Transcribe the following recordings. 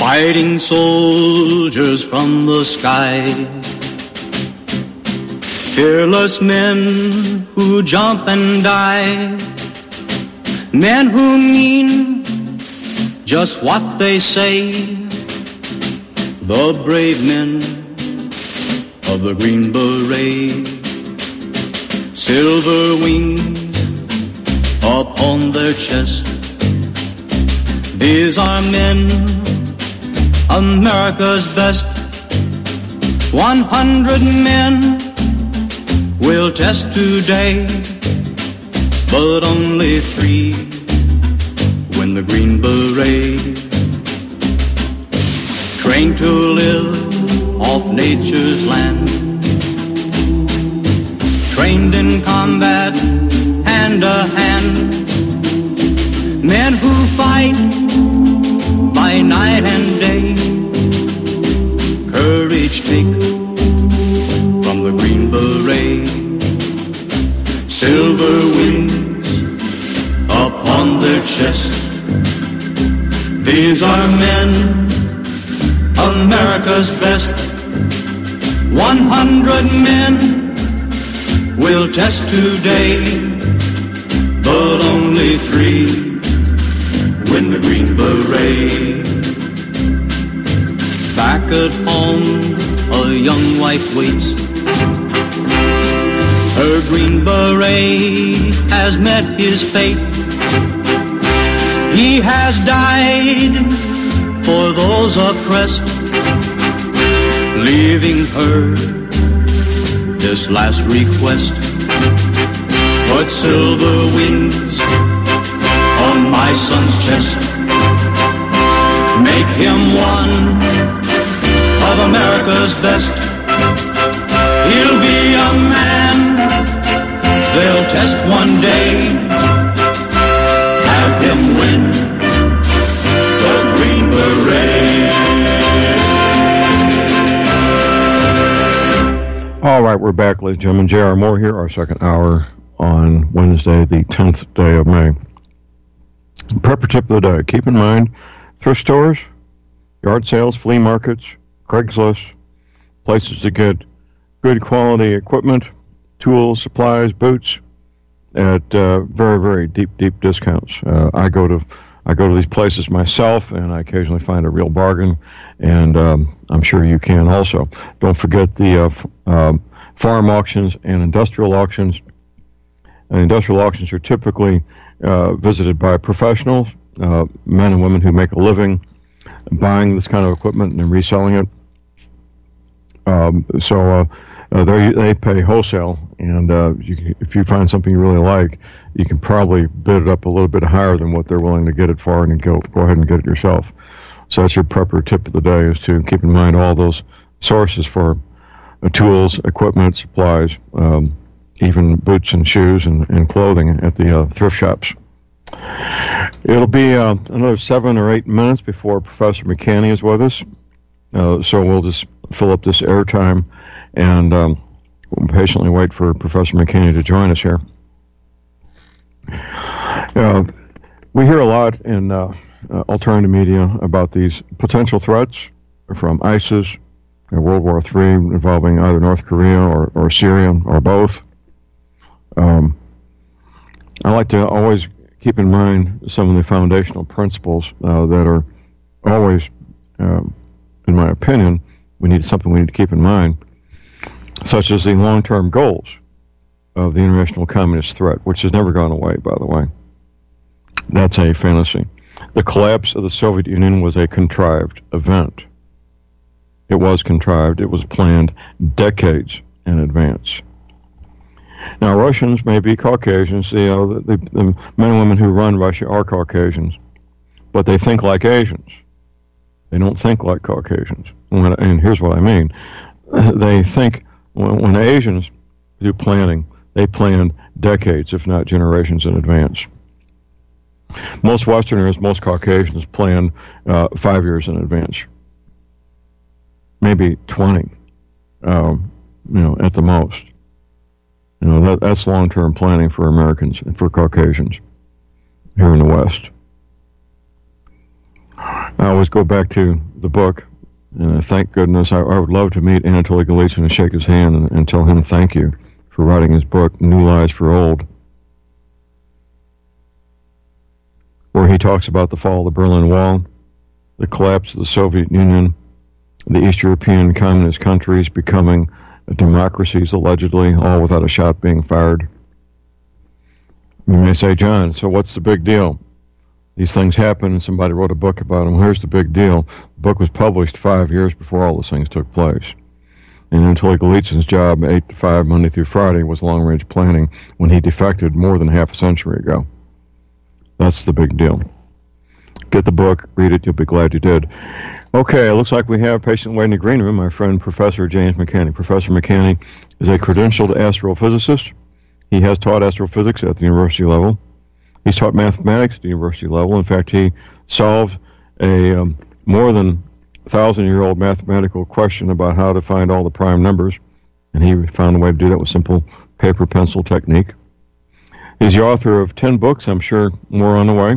Fighting soldiers from the sky, fearless men who jump and die, men who mean just what they say, the brave men of the Green Beret. Silver wings upon their chest, these are men, America's best. 100 men will test today, but only 3 win the Green Beret. Trained to live off nature's land, trained in combat hand to hand, men who fight by night and day, courage take from the Green Beret. Silver wings upon their chest, these are men, America's best. 100 men will test today, but only 3 win the Green Beret. Back at home, a young wife waits. Her Green Beret has met his fate. He has died for those oppressed, leaving her this last request. Put silver wings on my son's chest, make him one of America's best. He'll be a man they'll test one day, have him win the Green Beret. All right, we're back, ladies and gentlemen. J.R. Moore here, our second hour on Wednesday, the 10th day of May. Prepper tip of the day. Keep in mind, thrift stores, yard sales, flea markets, Craigslist, places to get good quality equipment, tools, supplies, boots at very, very deep discounts. I go to these places myself, and I occasionally find a real bargain, and I'm sure you can also. Don't forget the farm auctions and industrial auctions. Industrial auctions are typically visited by professionals, men and women who make a living buying this kind of equipment and then reselling it. They pay wholesale, and if you find something you really like, you can probably bid it up a little bit higher than what they're willing to get it for, and go ahead and get it yourself. So that's your prepper tip of the day, is to keep in mind all those sources for tools, equipment, supplies, even boots and shoes and clothing at the thrift shops. It'll be another 7 or 8 minutes before Professor McCanney is with us, so we'll just fill up this airtime and we'll patiently wait for Professor McCanney to join us here. We hear a lot in alternative media about these potential threats from ISIS, World War III involving either North Korea or Syria or both. I like to always keep in mind some of the foundational principles that are always, in my opinion, we need to keep in mind, such as the long-term goals of the international communist threat, which has never gone away, by the way. That's a fantasy. The collapse of the Soviet Union was a contrived event. It was contrived. It was planned decades in advance. Now, Russians may be Caucasians. The men and women who run Russia are Caucasians, but they think like Asians. They don't think like Caucasians. And here's what I mean. They think, when Asians do planning, they plan decades, if not generations, in advance. Most Westerners, most Caucasians plan 5 years in advance, maybe 20, at the most. That's long-term planning for Americans and for Caucasians here in the West. I always go back to the book, and thank goodness. I would love to meet Anatoly Golitsyn and shake his hand and tell him thank you for writing his book, New Lies for Old, where he talks about the fall of the Berlin Wall, the collapse of the Soviet Union, the East European communist countries becoming democracies, allegedly, all without a shot being fired. You may say, John, so what's the big deal? These things happen and somebody wrote a book about them. Here's the big deal. The book was published 5 years before all those things took place. And Anatoly Golitsyn's job, 8 to 5, Monday through Friday, was long-range planning when he defected more than half a century ago. That's the big deal. Get the book, read it, you'll be glad you did. Okay, it looks like we have a patient waiting in the green room, my friend Professor James McCanney. Professor McCanney is a credentialed astrophysicist. He has taught astrophysics at the university level. He's taught mathematics at the university level. In fact, he solved a more than 1,000-year-old mathematical question about how to find all the prime numbers, and he found a way to do that with simple paper-pencil technique. He's the author of 10 books, I'm sure more on the way.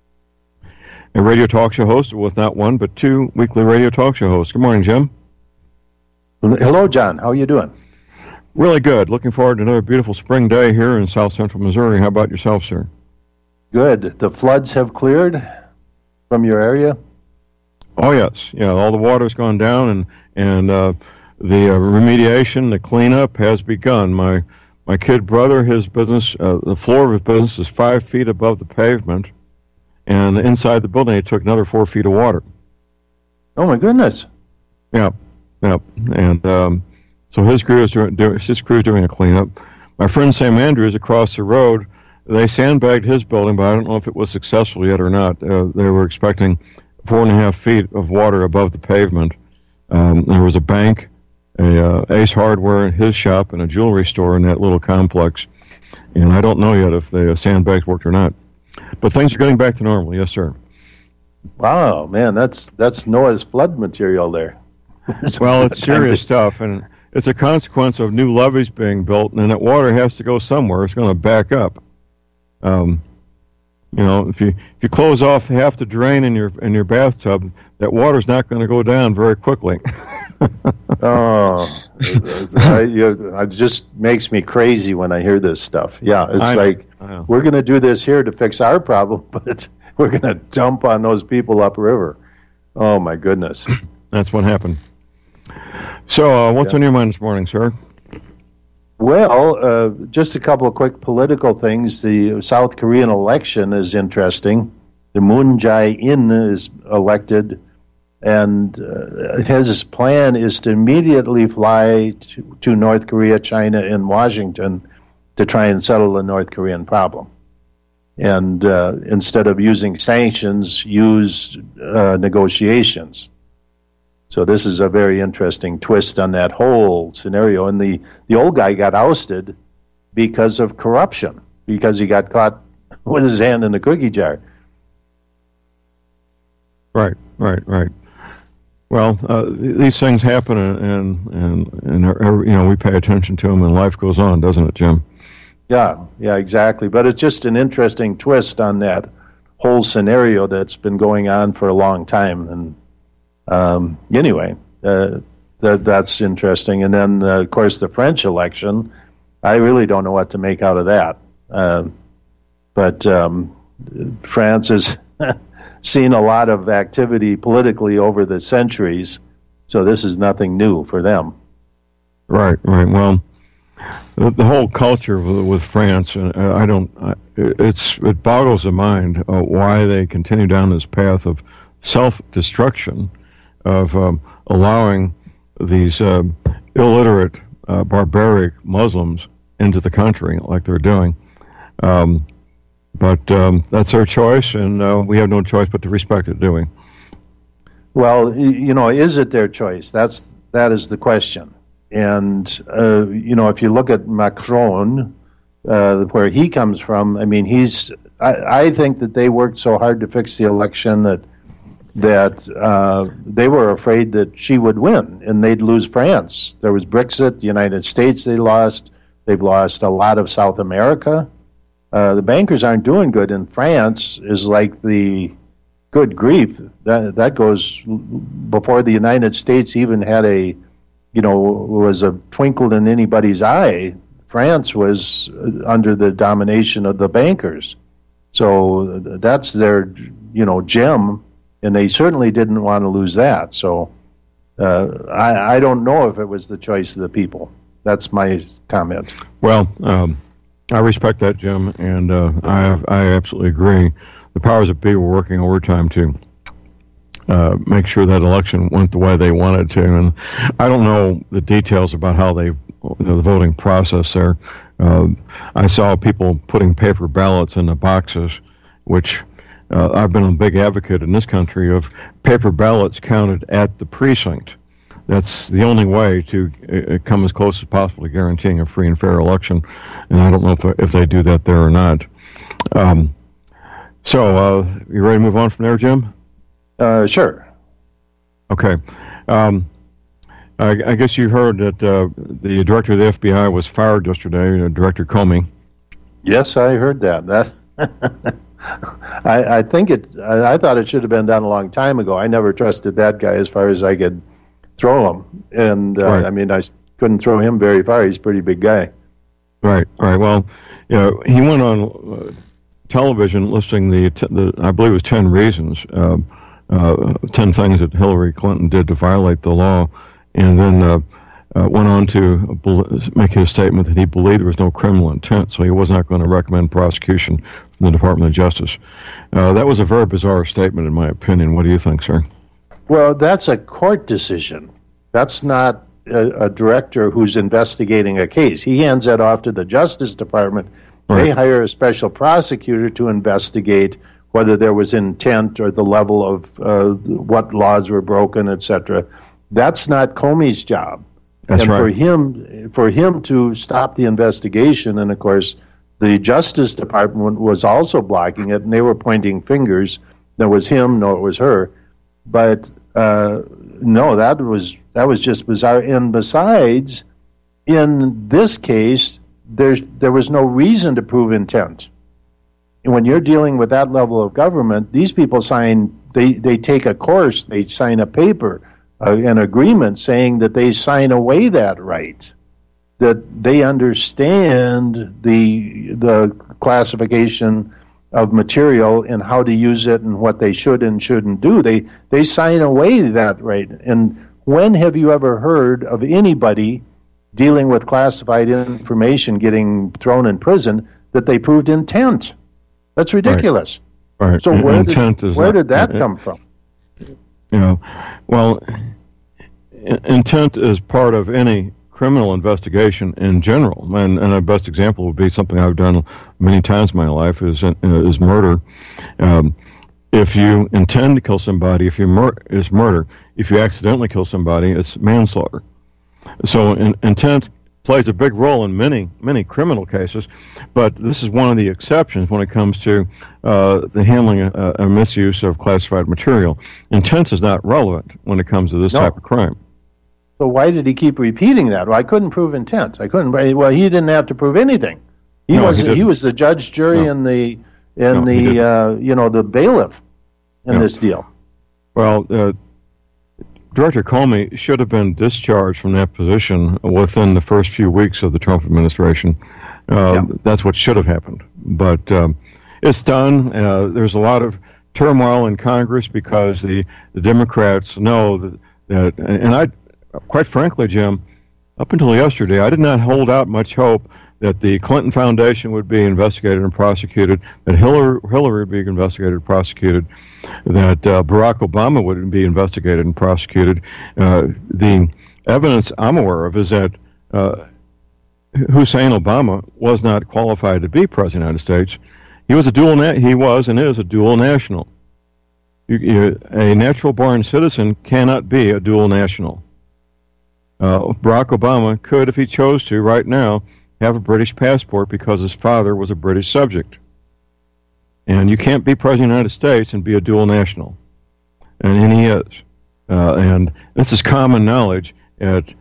A radio talk show host with not one, but 2 weekly radio talk show hosts. Good morning, Jim. Hello, John. How are you doing? Really good. Looking forward to another beautiful spring day here in south central Missouri. How about yourself, sir? Good. The floods have cleared from your area? Oh, yes. Yeah, all the water's gone down, and the remediation, the cleanup has begun. My kid brother, his business, the floor of his business is 5 feet above the pavement, and inside the building it took another 4 feet of water. Oh, my goodness. Yeah. And so his crew is doing a cleanup. My friend Sam Andrews across the road, they sandbagged his building, but I don't know if it was successful yet or not. They were expecting 4.5 feet of water above the pavement. There was a bank, Ace Hardware in his shop, and a jewelry store in that little complex. And I don't know yet if the sandbags worked or not. But things are getting back to normal, yes, sir. Wow, man, that's Noah's flood material there. Well, it's serious stuff, and it's a consequence of new levees being built, and that water has to go somewhere. It's going to back up. If you close off half the drain in your bathtub, that water's not going to go down very quickly. It just makes me crazy when I hear this stuff. Yeah, it's we're going to do this here to fix our problem, but we're going to dump on those people upriver. Oh, my goodness. That's what happened. So what's on your mind this morning, sir? Well, just a couple of quick political things. The South Korean election is interesting. The Moon Jae-in is elected, and his plan is to immediately fly to North Korea, China, and Washington to try and settle the North Korean problem. And instead of using sanctions, use negotiations. So this is a very interesting twist on that whole scenario. And the old guy got ousted because of corruption, because he got caught with his hand in the cookie jar. Right. Well, these things happen, and we pay attention to them, and life goes on, doesn't it, Jim? Yeah, exactly. But it's just an interesting twist on that whole scenario that's been going on for a long time. And anyway, that's interesting. And then, of course, the French election, I really don't know what to make out of that. But France has seen a lot of activity politically over the centuries, so this is nothing new for them. Right. Well, the whole culture with France, it boggles the mind why they continue down this path of self-destruction, of allowing these illiterate, barbaric Muslims into the country like they're doing. But that's their choice, and we have no choice but to respect it, do we? Well, is it their choice? That is the question. And, if you look at Macron, where he comes from, I mean, I think that they worked so hard to fix the election that they were afraid that she would win and they'd lose France. There was Brexit, the United States they lost. They've lost a lot of South America. The bankers aren't doing good, and France is like the good grief, that goes before the United States even had was a twinkle in anybody's eye. France was under the domination of the bankers. So that's their, gem, and they certainly didn't want to lose that. So I don't know if it was the choice of the people. That's my comment. Well, I respect that, Jim, and I absolutely agree. The powers that be were working overtime to make sure that election went the way they wanted to. And I don't know the details about how the voting process there. I saw people putting paper ballots in the boxes, which I've been a big advocate in this country of paper ballots counted at the precinct. That's the only way to come as close as possible to guaranteeing a free and fair election, and I don't know if they do that there or not. So, you ready to move on from there, Jim? Sure. Okay. I guess you heard that the director of the FBI was fired yesterday, Director Comey. Yes, I heard that. I think I thought it should have been done a long time ago. I never trusted that guy as far as I could throw him, and right. I couldn't throw him very far. He's a pretty big guy. Right. Well, he went on television listing the I believe it was 10 reasons, 10 things that Hillary Clinton did to violate the law, and then went on to make his statement that he believed there was no criminal intent, so he was not going to recommend prosecution from the Department of Justice. That was a very bizarre statement, in my opinion. What do you think, sir? Well, that's a court decision. That's not a director who's investigating a case. He hands that off to the Justice Department. Right. They hire a special prosecutor to investigate whether there was intent or the level of what laws were broken, etc. That's not Comey's job. That's and right. for him to stop the investigation, and of course the Justice Department was also blocking it, and they were pointing fingers. No, it was him, no, it was her. But no, that was just bizarre. And besides, in this case, there was no reason to prove intent. And when you're dealing with that level of government, these people they take a course, they sign a paper, an agreement saying that they sign away that right, that they understand the classification of material and how to use it and what they should and shouldn't do. They sign away that right. And when have you ever heard of anybody dealing with classified information getting thrown in prison that they proved intent? That's ridiculous. Right. So where did that come from? Well, intent is part of any criminal investigation in general, and a best example would be something I've done many times in my life is murder. If you intend to kill somebody, it's murder. If you accidentally kill somebody, it's manslaughter. So intent plays a big role in many criminal cases, but this is one of the exceptions when it comes to the handling a misuse of classified material. Intent is not relevant when it comes to this type of crime. So why did he keep repeating that? Well, I couldn't prove intent. Well, he didn't have to prove anything. He was the judge, jury, and the bailiff in this deal. Well, Director Comey should have been discharged from that position within the first few weeks of the Trump administration. That's what should have happened. But it's done. There's a lot of turmoil in Congress because the Democrats know that, and I, quite frankly, Jim, up until yesterday, I did not hold out much hope that the Clinton Foundation would be investigated and prosecuted, that Hillary would be investigated and prosecuted, that Barack Obama would be investigated and prosecuted. The evidence I'm aware of is that Hussein Obama was not qualified to be president of the United States. He was and is a dual national. A natural-born citizen cannot be a dual national. Barack Obama could, if he chose to, right now, have a British passport because his father was a British subject. And you can't be president of the United States and be a dual national. And he is. And this is common knowledge in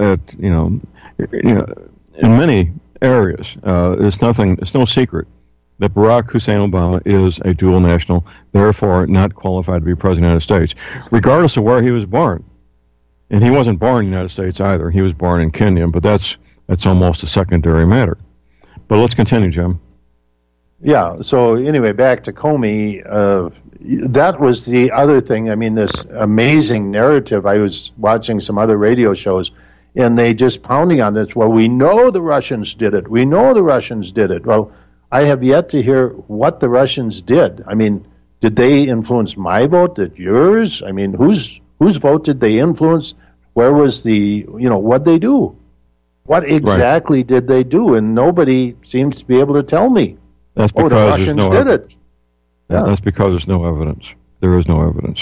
many areas. It's no secret. that Barack Hussein Obama is a dual national, therefore not qualified to be president of the United States, regardless of where he was born. And he wasn't born in the United States either. He was born in Kenya, but that's almost a secondary matter. But let's continue, Jim. Yeah, so anyway, back to Comey. That was the other thing. I mean, this amazing narrative. I was watching some other radio shows, and they just pounding on this. Well, we know the Russians did it. We know the Russians did it. Well, I have yet to hear what the Russians did. I mean, did they influence my vote? Did yours? I mean, whose vote did they influence? Where was what'd they do? What exactly did they do? And nobody seems to be able to tell me. That's because the Russians did it. Yeah. That's because there's no evidence. There is no evidence.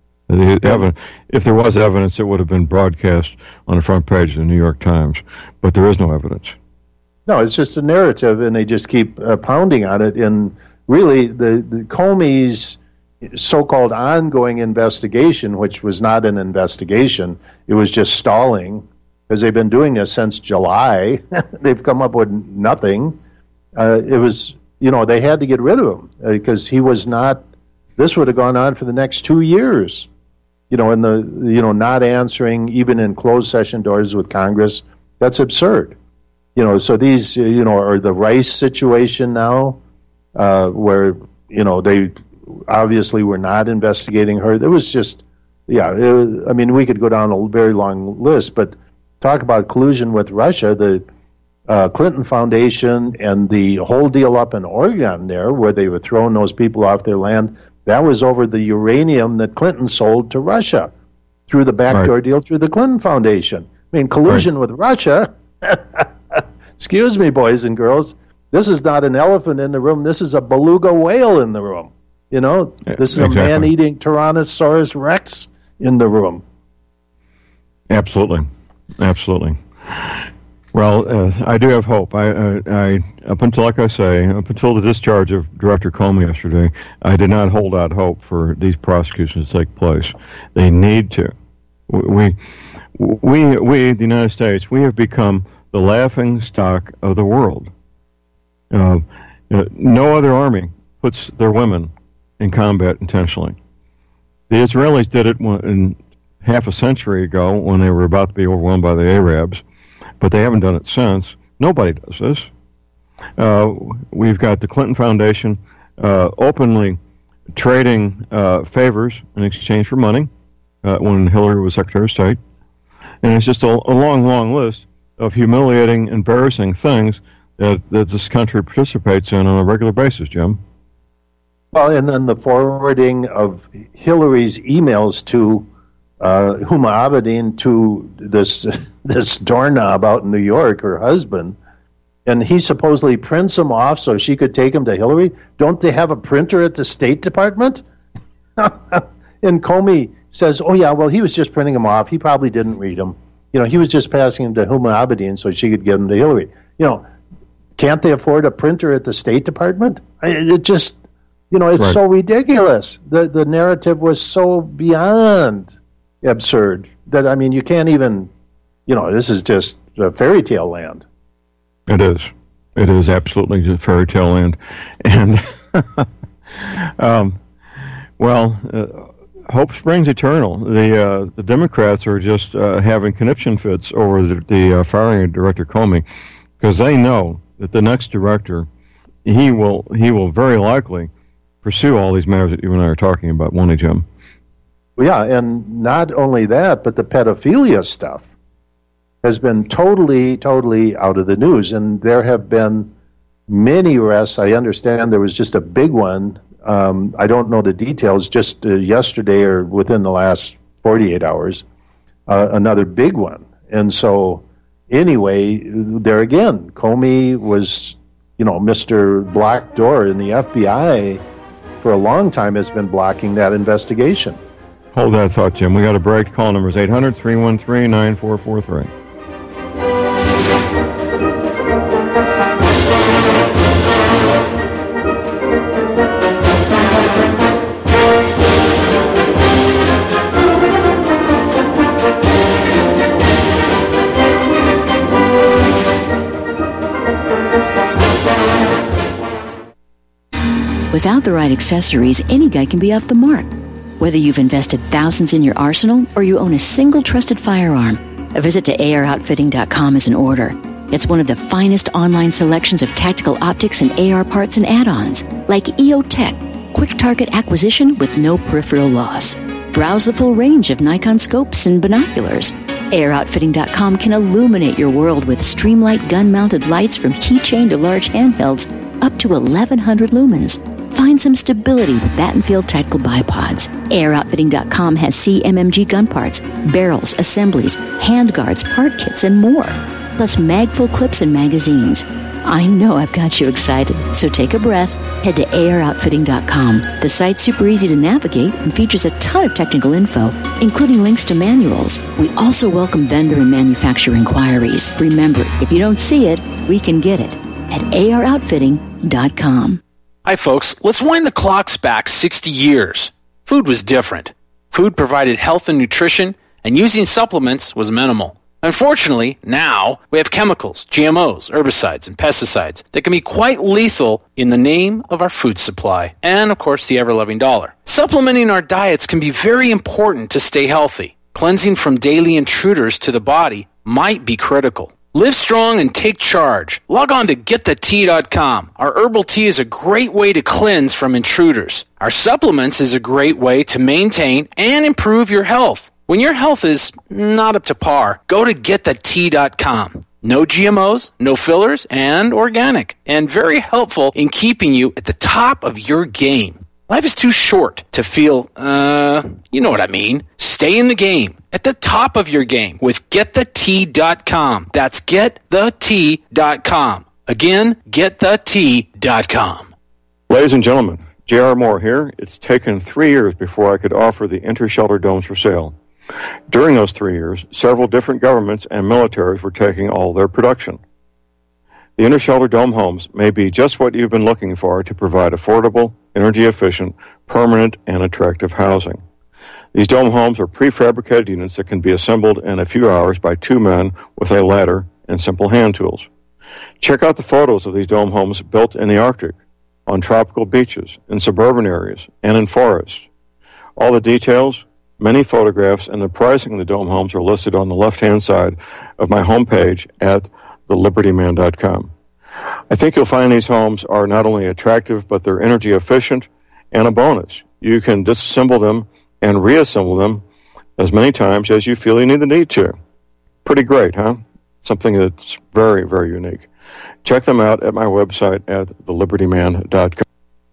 If there was evidence, it would have been broadcast on the front page of the New York Times. But there is no evidence. No, it's just a narrative, and they just keep pounding on it. And really, the Comey's so-called ongoing investigation, which was not an investigation, it was just stalling, because they've been doing this since July. They've come up with nothing. It was, they had to get rid of him because he was not. This would have gone on for the next 2 years. In the not answering even in closed session doors with Congress. That's absurd. So these are the Rice situation now, where they obviously were not investigating her. There was just, we could go down a very long list, but talk about collusion with Russia. The Clinton Foundation and the whole deal up in Oregon there, where they were throwing those people off their land, that was over the uranium that Clinton sold to Russia through the backdoor deal through the Clinton Foundation. I mean, collusion with Russia. Excuse me, boys and girls. This is not an elephant in the room. This is a beluga whale in the room. This is a man-eating Tyrannosaurus Rex in the room. Absolutely. Well, I do have hope. I up until the discharge of Director Comey yesterday, I did not hold out hope for these prosecutions to take place. They need to. We, the United States, we have become the laughing stock of the world. No other army puts their women in combat intentionally. The Israelis did it in half a century ago when they were about to be overwhelmed by the Arabs, but they haven't done it since. Nobody does this. We've got the Clinton Foundation openly trading favors in exchange for money when Hillary was Secretary of State. And it's just a long, long list of humiliating, embarrassing things that this country participates in on a regular basis, Jim. Well, and then the forwarding of Hillary's emails to Huma Abedin, to this doorknob out in New York, her husband, and he supposedly prints them off so she could take them to Hillary. Don't they have a printer at the State Department? And Comey says, oh, yeah, well, he was just printing them off. He probably didn't read them. He was just passing them to Huma Abedin so she could give them to Hillary. Can't they afford a printer at the State Department? It just, it's so ridiculous. The narrative was so beyond absurd that, you can't even, this is just fairy tale land. It is. It is absolutely just fairy tale land. And, hope springs eternal. The Democrats are just having conniption fits over the firing of Director Comey, because they know that the next director, he will very likely pursue all these matters that you and I are talking about, won't he, Jim? Well, yeah, and not only that, but the pedophilia stuff has been totally out of the news, and there have been many arrests. I understand there was just a big one. I don't know the details, just yesterday or within the last 48 hours, another big one. And so, anyway, there again, Comey was, Mr. Black Door, in the FBI for a long time has been blocking that investigation. Hold that thought, Jim. We got a break. Call numbers 800-313-9443. Without the right accessories, any guy can be off the mark. Whether you've invested thousands in your arsenal or you own a single trusted firearm, a visit to AROutfitting.com is in order. It's one of the finest online selections of tactical optics and AR parts and add-ons, like EOTech, quick target acquisition with no peripheral loss. Browse the full range of Nikon scopes and binoculars. AROutfitting.com can illuminate your world with Streamlight gun-mounted lights from keychain to large handhelds up to 1,100 lumens. Find some stability with Battenfield Tactical Bipods. AROutfitting.com has CMMG gun parts, barrels, assemblies, handguards, part kits, and more. Plus mag-full clips and magazines. I know I've got you excited, so take a breath. Head to AROutfitting.com. The site's super easy to navigate and features a ton of technical info, including links to manuals. We also welcome vendor and manufacturer inquiries. Remember, if you don't see it, we can get it at AROutfitting.com. Hi, folks. Let's wind the clocks back 60 years. Food was different. Food provided health and nutrition, and using supplements was minimal. Unfortunately, now we have chemicals, GMOs, herbicides, and pesticides that can be quite lethal in the name of our food supply and, of course, the ever-loving dollar. Supplementing our diets can be very important to stay healthy. Cleansing from daily intruders to the body might be critical. Live strong and take charge. Log on to GetTheTea.com. Our herbal tea is a great way to cleanse from intruders. Our supplements is a great way to maintain and improve your health. When your health is not up to par, go to GetTheTea.com. No GMOs, no fillers, and organic. And very helpful in keeping you at the top of your game. Life is too short to feel, you know what I mean. Stay in the game, at the top of your game with GetTheTea.com. That's GetTheTea.com. Again, GetTheTea.com. Ladies and gentlemen, J.R. Moore here. It's taken 3 years before I could offer the inter-shelter domes for sale. During those 3 years, several different governments and militaries were taking all their production. The inter-shelter dome homes may be just what you've been looking for to provide affordable, energy-efficient, permanent, and attractive housing. These dome homes are prefabricated units that can be assembled in a few hours by 2 men with a ladder and simple hand tools. Check out the photos of these dome homes built in the Arctic, on tropical beaches, in suburban areas, and in forests. All the details, many photographs, and the pricing of the dome homes are listed on the left-hand side of my homepage at thelibertyman.com. I think you'll find these homes are not only attractive, but they're energy efficient, and a bonus. You can disassemble them and reassemble them as many times as you feel you need to. Pretty great, huh? Something that's very, very unique. Check them out at my website at thelibertyman.com.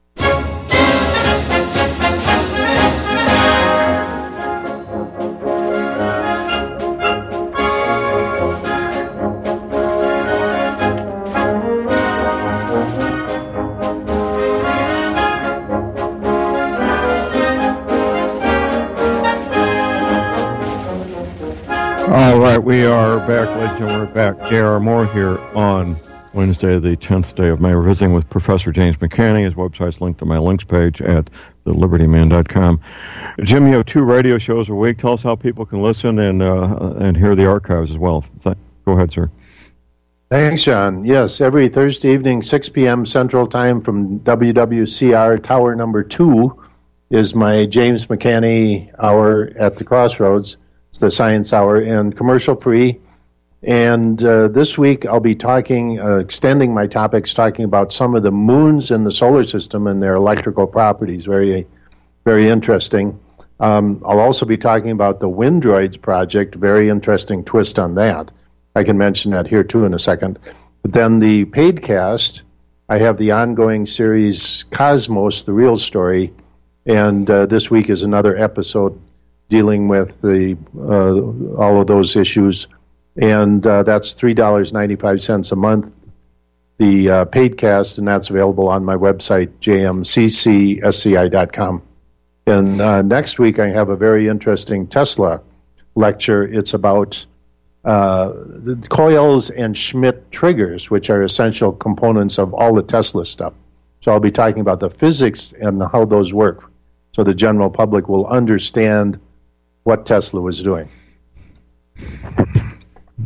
All right, we are back, ladies and gentlemen. We're back. J.R. Moore here on Wednesday, the 10th day of May. We're visiting with Professor James McCanney. His website's linked to my links page at thelibertyman.com. Jim, you have 2 radio shows a week. Tell us how people can listen and hear the archives as well. Go ahead, sir. Thanks, John. Yes, every Thursday evening, 6 p.m. Central Time from WWCR Tower Number 2 is my James McCanney Hour at the Crossroads. It's the Science Hour, and commercial-free. And this week I'll be extending my topics, talking about some of the moons in the solar system and their electrical properties. Very, very interesting. I'll also be talking about the Windroids project. Very interesting twist on that. I can mention that here, too, in a second. But then the paid cast, I have the ongoing series Cosmos, the Real Story. And this week is another episode dealing with all of those issues, and that's $3.95 a month, the paid cast, and that's available on my website, jmccsci.com. And next week I have a very interesting Tesla lecture. It's about the coils and Schmidt triggers, which are essential components of all the Tesla stuff. So I'll be talking about the physics and how those work, so the general public will understand what Tesla was doing.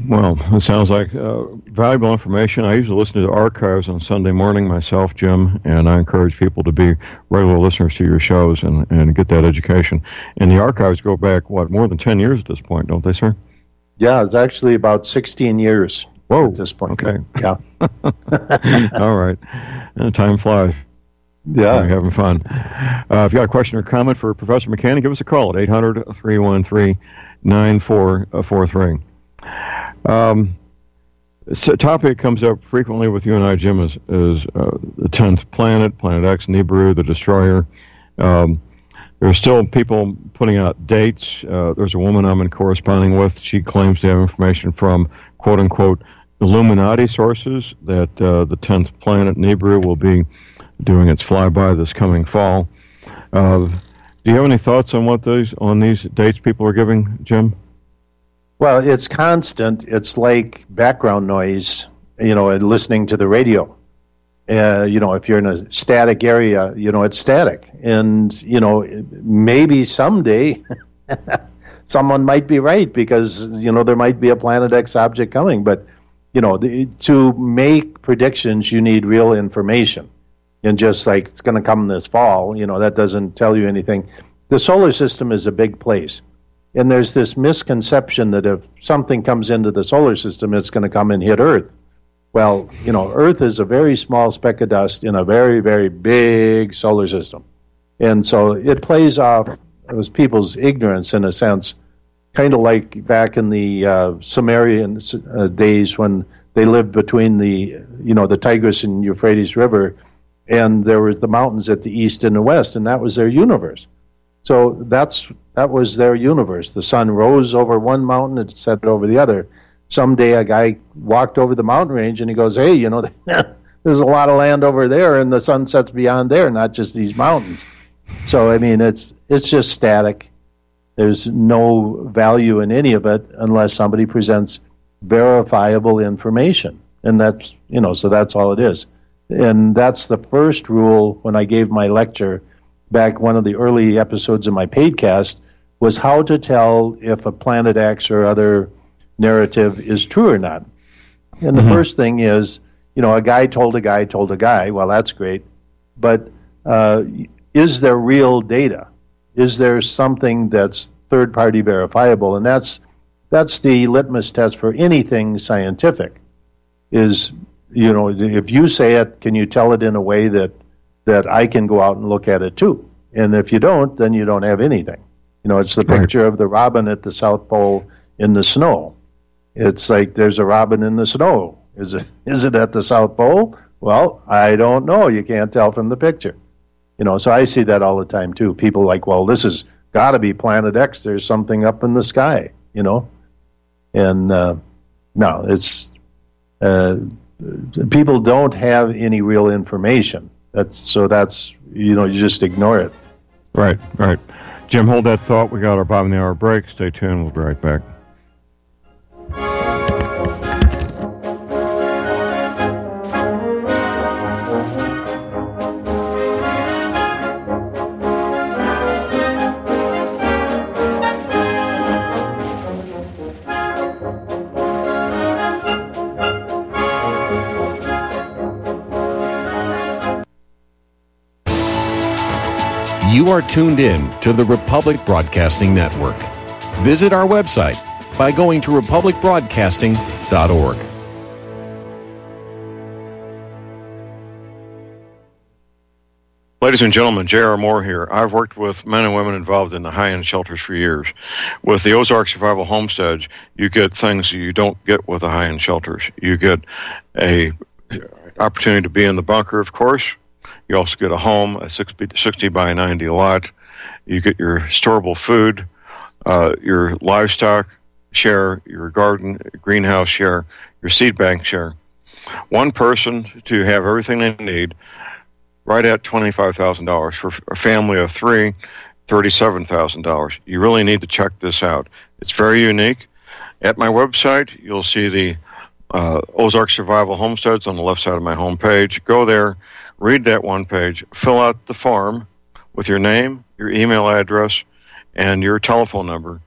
Well, it sounds like valuable information. I usually listen to the archives on Sunday morning myself, Jim, and I encourage people to be regular listeners to your shows and get that education. And the archives go back, more than 10 years at this point, don't they, sir? Yeah, it's actually about 16 years. Whoa. At this point. Okay. Yeah. All right. Time flies. Yeah. You're having fun. If you got a question or comment for Professor McCanny, give us a call at 800-313-9443. So a topic comes up frequently with you and I, Jim, is the 10th planet, Planet X, Nibiru, the destroyer. There's still people putting out dates. There's a woman I'm corresponding with. She claims to have information from, quote-unquote, Illuminati sources that the 10th planet, Nibiru, will be doing its flyby this coming fall. Do you have any thoughts on these dates people are giving, Jim? Well, it's constant. It's like background noise, listening to the radio. If you're in a static area, it's static. And, maybe someday someone might be right because, there might be a Planet X object coming. But, to make predictions, you need real information. And just like it's going to come this fall, that doesn't tell you anything. The solar system is a big place. And there's this misconception that if something comes into the solar system, it's going to come and hit Earth. Well, Earth is a very small speck of dust in a very, very big solar system. And so it plays off as people's ignorance in a sense, kind of like back in the Sumerian days when they lived between the Tigris and Euphrates River, and there were the mountains at the east and the west, and that was their universe. So that was their universe. The sun rose over one mountain and set over the other. Someday a guy walked over the mountain range and he goes, hey, there's a lot of land over there and the sun sets beyond there, not just these mountains. So, it's just static. There's no value in any of it unless somebody presents verifiable information. And that's, so that's all it is. And that's the first rule when I gave my lecture back, one of the early episodes of my paidcast, was how to tell if a Planet X or other narrative is true or not. And the first thing is, a guy told a guy told a guy. Well, that's great. But is there real data? Is there something that's third-party verifiable? And that's the litmus test for anything scientific is, if you say it, can you tell it in a way that I can go out and look at it too? And if you don't, then you don't have anything. It's the picture of the robin at the South Pole in the snow. It's like there's a robin in the snow. Is it at the South Pole? Well, I don't know. You can't tell from the picture. So I see that all the time too. People like, well, this has got to be Planet X. There's something up in the sky, And no, it's people don't have any real information. That's you just ignore it. Right. Jim, hold that thought. We got our bottom of the hour break. Stay tuned. We'll be right back. You are tuned in to the Republic Broadcasting Network. Visit our website by going to republicbroadcasting.org. Ladies and gentlemen, J.R. Moore here. I've worked with men and women involved in the high-end shelters for years. With the Ozark Survival Homestead, you get things you don't get with the high-end shelters. You get a opportunity to be in the bunker, of course. You also get a home, a 60 by 90 lot. You get your storable food, your livestock share, your garden, greenhouse share, your seed bank share. One person to have everything they need, right at $25,000. For a family of three, $37,000. You really need to check this out. It's very unique. At my website, you'll see the Ozark Survival Homesteads on the left side of my homepage. Go there. Read that one page, fill out the form with your name, your email address, and your telephone number,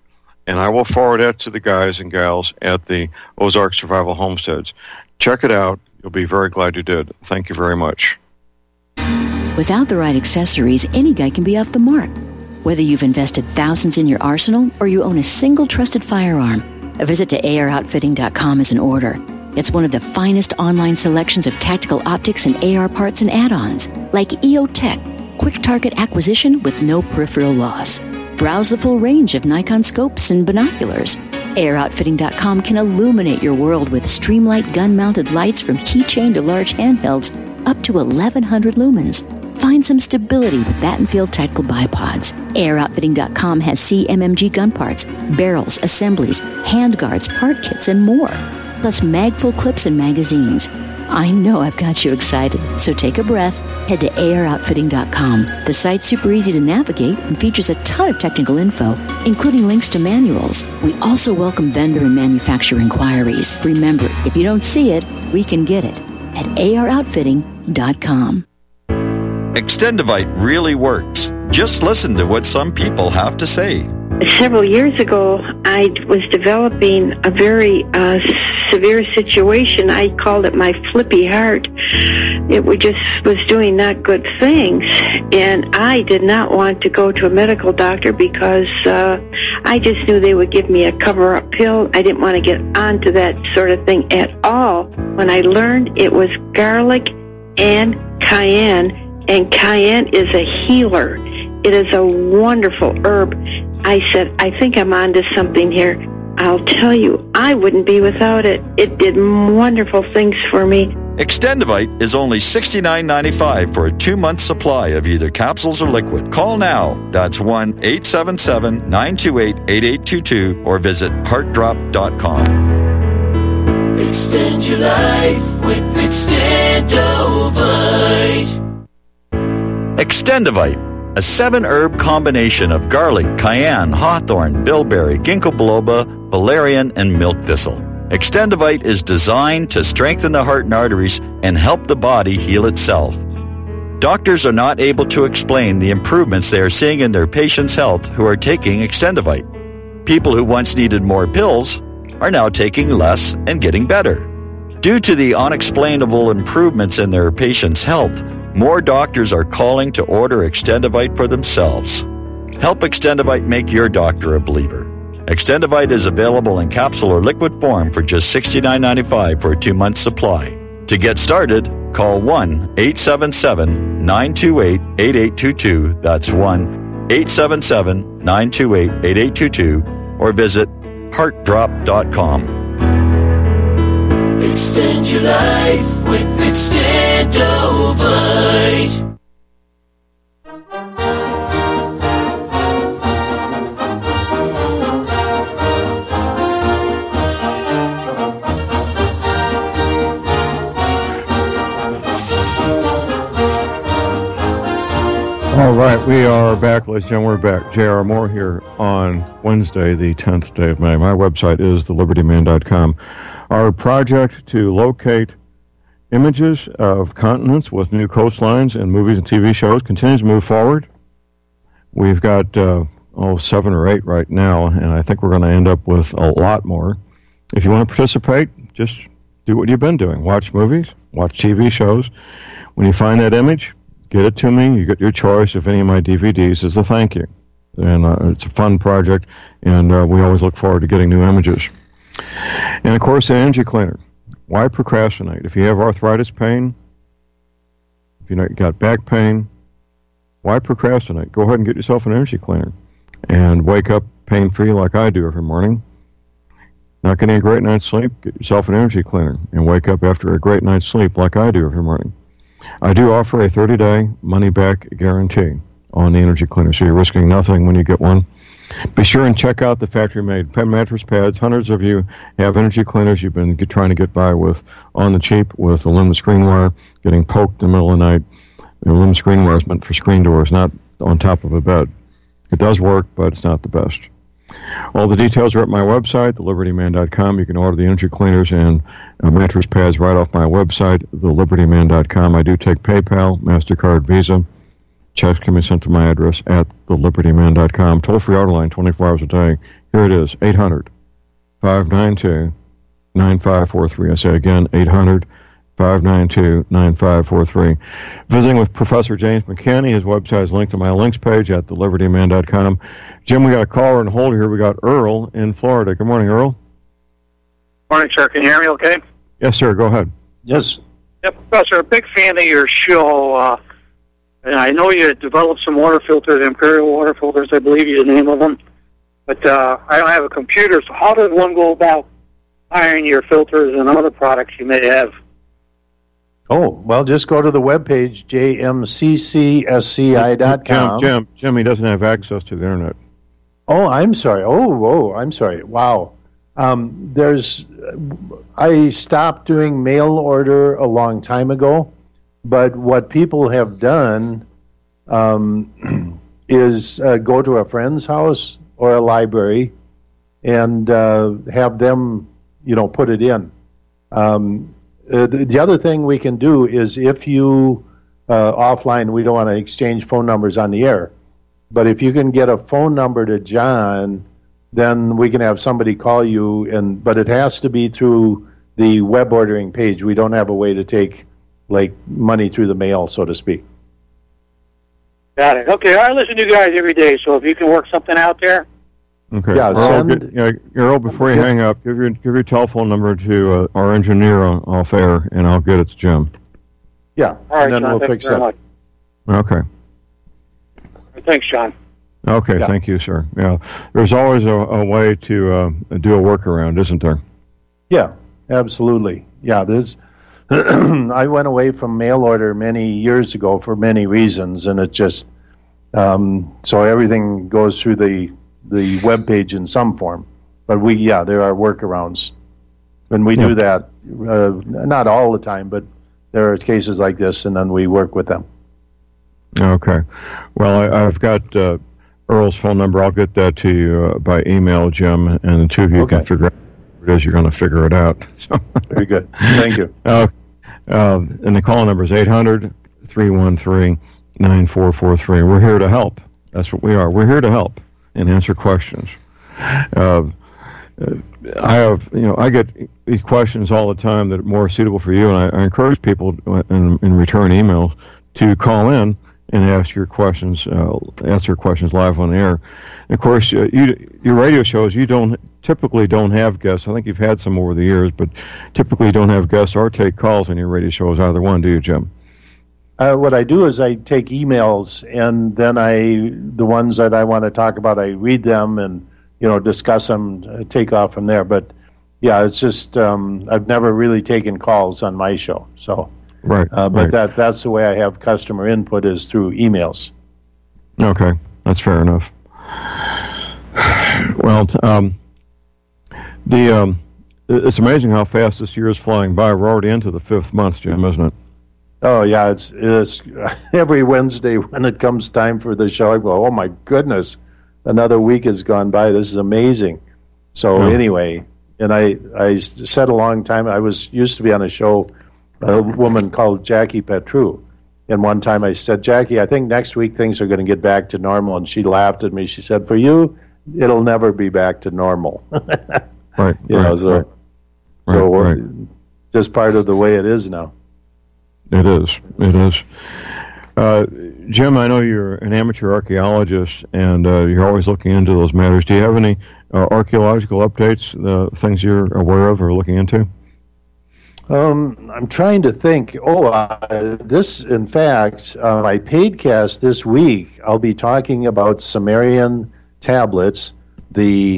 and I will forward that to the guys and gals at the Ozark Survival Homesteads. Check it out. You'll be very glad you did. Thank you very much. Without the right accessories, any guy can be off the mark. Whether you've invested thousands in your arsenal or you own a single trusted firearm, a visit to AROutfitting.com is in order. It's one of the finest online selections of tactical optics and AR parts and add-ons, like EOTech, quick target acquisition with no peripheral loss. Browse the full range of Nikon scopes and binoculars. AROutfitting.com can illuminate your world with Streamlight gun-mounted lights from keychain to large handhelds up to 1,100 lumens. Find some stability with Battenfield Tactical Bipods. AROutfitting.com has CMMG gun parts, barrels, assemblies, handguards, part kits, and more. Plus mag-full clips and magazines. I know I've got you excited, so take a breath. Head to AROutfitting.com. The site's super easy to navigate and features a ton of technical info, including links to manuals. We also welcome vendor and manufacturer inquiries. Remember, if you don't see it, we can get it at AROutfitting.com. Extendivite really works. Just listen to what some people have to say. Several years ago, I was developing a very severe situation. I called it my flippy heart. It was doing not good things, and I did not want to go to a medical doctor because I just knew they would give me a cover-up pill. I didn't want to get onto that sort of thing at all. When I learned it was garlic and cayenne is a healer. It is a wonderful herb. I said, I think I'm onto something here. I'll tell you, I wouldn't be without it. It did wonderful things for me. Extendivite is only $69.95 for a 2-month supply of either capsules or liquid. Call now. That's 1-877-928-8822 or visit heartdrop.com. Extend your life with Extendivite. Extendivite, a 7-herb combination of garlic, cayenne, hawthorn, bilberry, ginkgo biloba, valerian, and milk thistle. Extendivite is designed to strengthen the heart and arteries and help the body heal itself. Doctors are not able to explain the improvements they are seeing in their patients' health who are taking Extendivite. People who once needed more pills are now taking less and getting better. Due to the unexplainable improvements in their patients' health, more doctors are calling to order Extendivite for themselves. Help Extendivite make your doctor a believer. Extendivite is available in capsule or liquid form for just $69.95 for a 2-month supply. To get started, call 1-877-928-8822. That's 1-877-928-8822 or visit heartdrop.com. Extend your life with Extendivite. All right, we are back, ladies and gentlemen. We're back. J.R. Moore here on Wednesday, the 10th day of May. My website is thelibertyman.com. Our project to locate images of continents with new coastlines and movies and TV shows continues to move forward. We've got 7 or 8 right now, and I think we're going to end up with a lot more. If you want to participate, just do what you've been doing. Watch movies, watch TV shows. When you find that image, get it to me. You get your choice of any of my DVDs as a thank you. And it's a fun project, and we always look forward to getting new images. And, of course, the energy cleaner. Why procrastinate? If you have arthritis pain, if you've got back pain, why procrastinate? Go ahead and get yourself an energy cleaner and wake up pain-free like I do every morning. Not getting a great night's sleep, get yourself an energy cleaner and wake up after a great night's sleep like I do every morning. I do offer a 30-day money-back guarantee on the energy cleaner, so you're risking nothing when you get one. Be sure and check out the factory-made mattress pads. Hundreds of you have energy cleaners you've been trying to get by with on the cheap with aluminum screen wire, getting poked in the middle of the night. The aluminum screen wire is meant for screen doors, not on top of a bed. It does work, but it's not the best. All the details are at my website, thelibertyman.com. You can order the energy cleaners and mattress pads right off my website, thelibertyman.com. I do take PayPal, MasterCard, Visa. Checks can be sent to my address at thelibertyman.com. Toll-free auto line, 24 hours a day. Here it is, 800-592-9543. I say again, 800-592-9543. Visiting with Professor James McCanney. His website is linked to my links page at thelibertyman.com. Jim, we got a caller on hold here. We got Earl in Florida. Good morning, Earl. Morning, sir. Can you hear me okay? Yes, sir. Go ahead. Yes. Yep, Professor, a big fan of your show. And I know you developed some water filters, Imperial water filters, I believe is the name of them. But I don't have a computer, so how does one go about buying your filters and other products you may have? Oh, well, just go to the webpage, jmccsci.com. Jim, he doesn't have access to the Internet. Oh, I'm sorry. I'm sorry. Wow. I stopped doing mail order a long time ago, but what people have done is go to a friend's house or a library and have them, put it in. The other thing we can do is if you, offline, we don't want to exchange phone numbers on the air, but if you can get a phone number to John, then we can have somebody call you, but it has to be through the web ordering page. We don't have a way to take, money through the mail, so to speak. Got it. Okay, I listen to you guys every day, so if you can work something out there. Okay. Yeah, Earl, before you hang up, give your telephone number to our engineer off air, and I'll get it to Jim. Yeah, all right, and then John, we'll fix that. Much. Okay. Thanks, John. Okay, Yeah. Thank you, sir. Yeah, there's always a way to do a workaround, isn't there? Yeah, absolutely. Yeah, there's. I went away from mail order many years ago for many reasons, and it just so everything goes through the web page in some form. But there are workarounds, and we do that not all the time, but there are cases like this, and then we work with them. Okay. Well, I've got Earl's phone number. I'll get that to you by email, Jim, and the two of you can figure out what it is you're going to figure it out. So. Very good. Thank you. And the call number is 800-313-9443. We're here to help. That's what we are. We're here to help and answer questions. I get these questions all the time that are more suitable for you, and I encourage people in return emails to call in and ask your questions live on the air. And of course, your radio shows, you typically don't have guests. I think you've had some over the years, but typically you don't have guests or take calls on your radio shows, either one, do you, Jim? What I do is I take emails, and then the ones that I want to talk about, I read them and discuss them, take off from there. But yeah, it's just I've never really taken calls on my show, so. Right. But that's the way I have customer input is through emails. Okay, that's fair enough. Well, it's amazing how fast this year is flying by. We're already into the 5th month, Jim, isn't it? Oh yeah, it's every Wednesday when it comes time for the show, I go, oh my goodness, another week has gone by. This is amazing. So anyway, and I said a long time, I used to be on a show. A woman called Jackie Petru. And one time I said, Jackie, I think next week things are going to get back to normal. And she laughed at me. She said, for you, it'll never be back to normal. Right. So just part of the way it is now. It is. Jim, I know you're an amateur archaeologist, and you're always looking into those matters. Do you have any archaeological updates, things you're aware of or looking into? I'm trying to think. This, in fact, my paidcast this week, I'll be talking about Sumerian tablets, the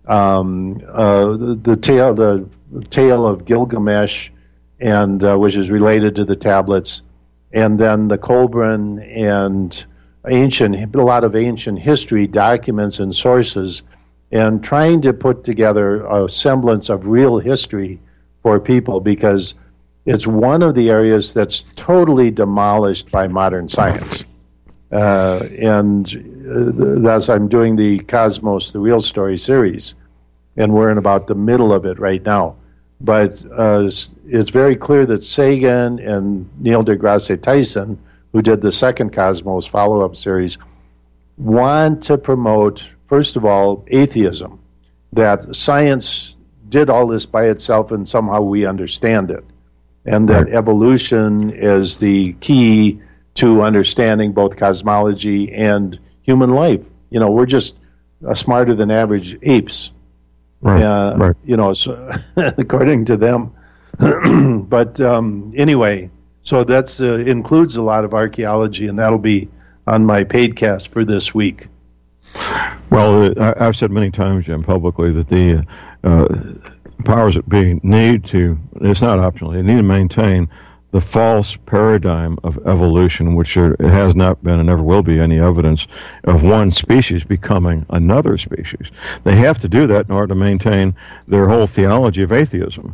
tale of Gilgamesh, and which is related to the tablets, and then the Kolbrin and a lot of ancient history documents and sources, and trying to put together a semblance of real history for people, because it's one of the areas that's totally demolished by modern science. And that's I'm doing the Cosmos, the Real Story series, and we're in about the middle of it right now. But it's very clear that Sagan and Neil deGrasse Tyson, who did the second Cosmos follow-up series, want to promote, first of all, atheism. that science did all this by itself and somehow we understand it, and that evolution is the key to understanding both cosmology and human life. We're just smarter than average apes, right. So, according to them. But anyway, so that's includes a lot of archaeology, and that'll be on my paidcast for this week. Well, I've said many times, Jim, publicly that the powers that be need to, it's not optional, they need to maintain the false paradigm of evolution, which it has not been and never will be any evidence of one species becoming another species. They have to do that in order to maintain their whole theology of atheism.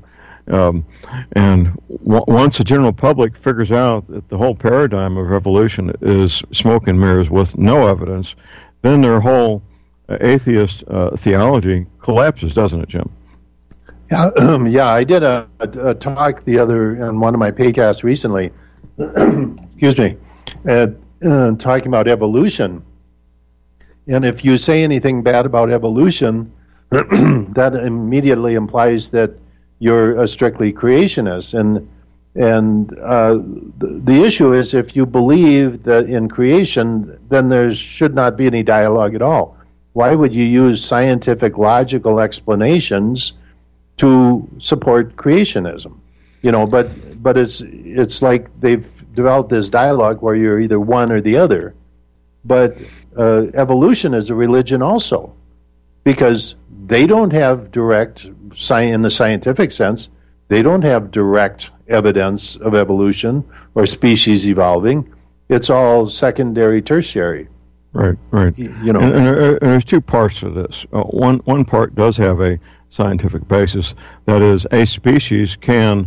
And once the general public figures out that the whole paradigm of evolution is smoke and mirrors with no evidence, then their whole atheist theology collapses, doesn't it, Jim? Yeah, I did a talk on one of my podcasts recently, excuse me, talking about evolution. And if you say anything bad about evolution, that immediately implies that you're a strictly creationist. And the issue is, if you believe that in creation, then there should not be any dialogue at all. Why would you use scientific, logical explanations to support creationism? But it's like they've developed this dialogue where you're either one or the other. But evolution is a religion also, because they don't have direct, in the scientific sense, they don't have direct evidence of evolution or species evolving. It's all secondary, tertiary. Right. And there's two parts to this. One part does have a scientific basis. That is, a species can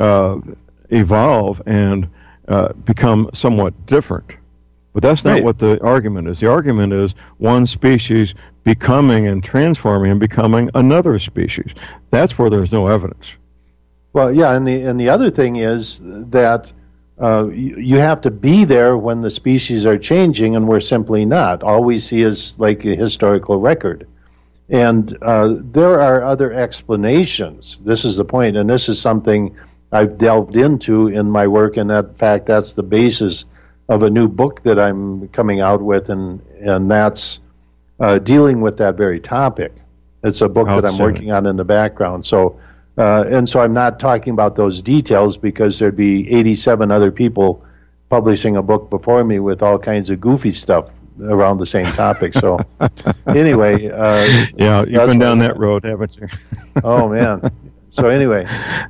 evolve and become somewhat different. But that's not what the argument is. The argument is one species becoming and transforming and becoming another species. That's where there's no evidence. Well, yeah, and the other thing is that you have to be there when the species are changing, and we're simply not. All we see is like a historical record. And there are other explanations. This is the point, and this is something I've delved into in my work, and in fact, that's the basis of a new book that I'm coming out with, and that's dealing with that very topic. It's a book that I'm working on in the background. So I'm not talking about those details, because there'd be 87 other people publishing a book before me with all kinds of goofy stuff around the same topic. So anyway, yeah, you've been down that road, haven't you? Oh man. So anyway,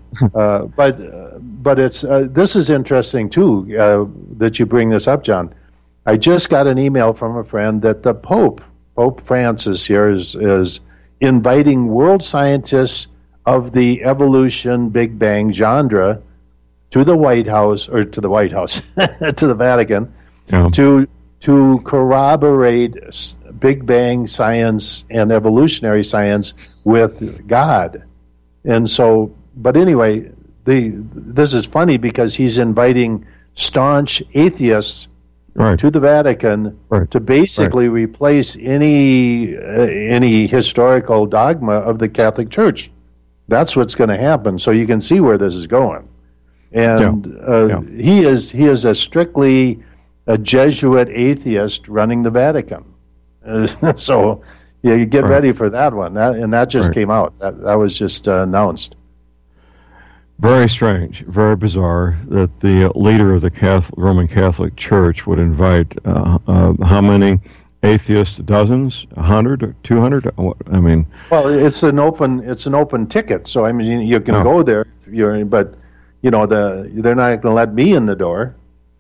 but it's this is interesting too that you bring this up, John. I just got an email from a friend that the Pope Francis here is inviting world scientists of the evolution Big Bang genre to the White House, to the Vatican, to corroborate Big Bang science and evolutionary science with God. And so, but anyway, this is funny because he's inviting staunch atheists to the Vatican to basically replace any historical dogma of the Catholic Church. That's what's going to happen. So you can see where this is going. And he is a strictly a Jesuit atheist running the Vatican. So you get ready for that one. That just came out. That was just announced. Very strange, very bizarre that the leader of the Roman Catholic Church would invite how many atheists? Dozens, 100, 200? I mean, well, it's an open ticket. So I mean, you can go there, but they're not going to let me in the door.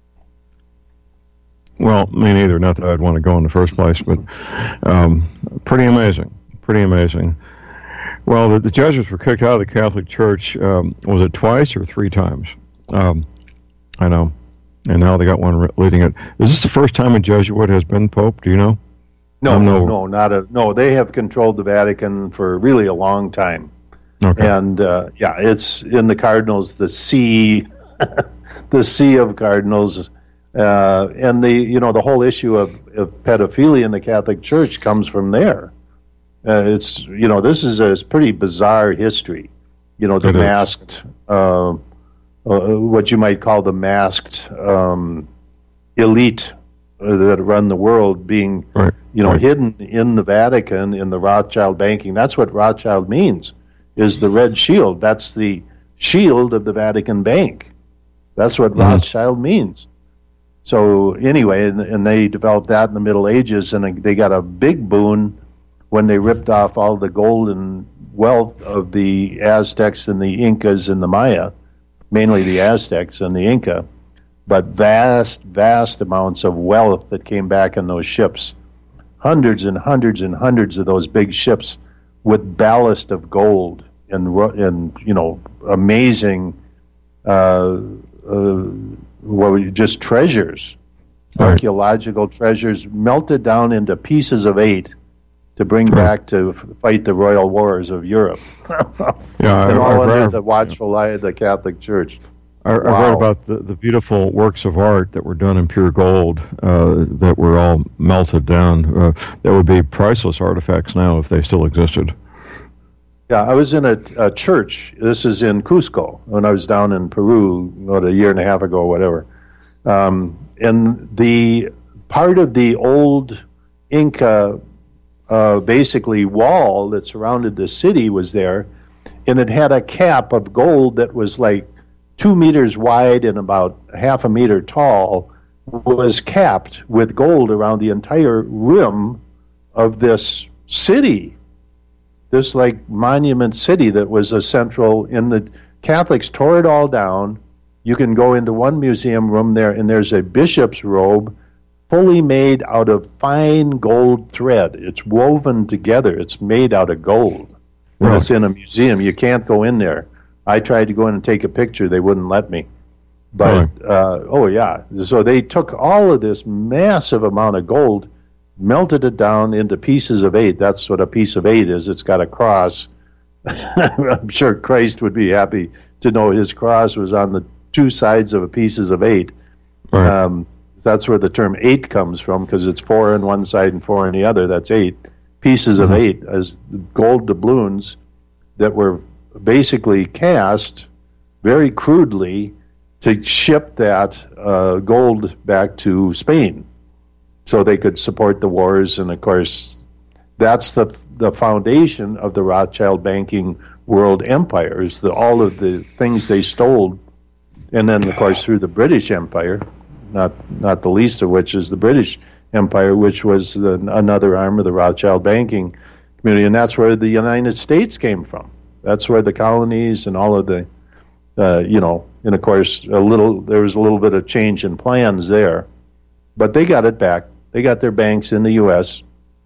Well, me neither. Not that I'd want to go in the first place, but pretty amazing. Well, the Jesuits were kicked out of the Catholic Church, was it twice or three times? I know. And now they got one leading it. Is this the first time a Jesuit has been Pope? Do you know? No. They have controlled the Vatican for really a long time. Okay. And, it's in the cardinals, the see of cardinals. And the whole issue of pedophilia in the Catholic Church comes from there. This is a pretty bizarre history. The masked, what you might call the masked elite that run the world being, hidden in the Vatican, in the Rothschild banking. That's what Rothschild means, is the red shield. That's the shield of the Vatican Bank. That's what Rothschild means. So anyway, and they developed that in the Middle Ages, and they got a big boon when they ripped off all the gold and wealth of the Aztecs and the Incas and the Maya, mainly the Aztecs and the Inca, but vast, vast amounts of wealth that came back in those ships. Hundreds and hundreds and hundreds of those big ships with ballast of gold and amazing just treasures, archaeological treasures melted down into pieces of 8 to bring back to fight the royal wars of Europe. And all under the watchful eye of the Catholic Church. I read about the beautiful works of art that were done in pure gold that were all melted down. That would be priceless artifacts now if they still existed. Yeah, I was in a church. This is in Cusco when I was down in Peru a year and a half ago or whatever. And the part of the old Inca basically wall that surrounded the city was there, and it had a cap of gold that was like 2 meters wide and about half a meter tall, was capped with gold around the entire rim of this city. This like monument city that was a central, in the Catholics tore it all down. You can go into one museum room there, and there's a bishop's robe fully made out of fine gold thread. It's woven together. It's made out of gold. And it's in a museum. You can't go in there. I tried to go in and take a picture. They wouldn't let me. But, so they took all of this massive amount of gold, melted it down into pieces of 8. That's what a piece of 8 is. It's got a cross. I'm sure Christ would be happy to know his cross was on the 2 sides of a pieces of 8. Right. That's where the term 8 comes from, because it's 4 on one side and 4 on the other. That's 8 pieces of 8 as gold doubloons that were basically cast very crudely to ship that gold back to Spain so they could support the wars. And of course, that's the foundation of the Rothschild banking world empire, is all of the things they stole. And then, of course, through the British Empire, not the least of which is the British Empire, which was another arm of the Rothschild banking community. And that's where the United States came from. That's where the colonies and all of the, and of course, there was a little bit of change in plans there. But they got it back. They got their banks in the U.S.